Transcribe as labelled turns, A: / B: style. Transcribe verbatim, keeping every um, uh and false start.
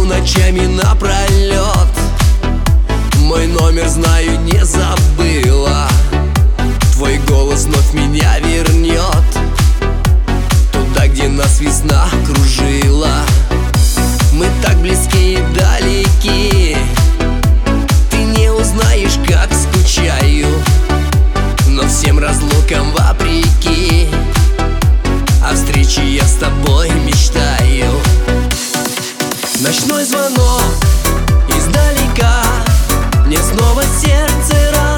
A: сплю ночами напролет. Мой номер знаю, не забыла. Твой голос вновь меня вернет туда, где нас весна кружила. Мы так близки и далеки, ты не узнаешь, как скучаю, но всем разлукам вопреки о встрече я с тобой мечтаю. Ночной звонок издалека, мне снова сердце радует.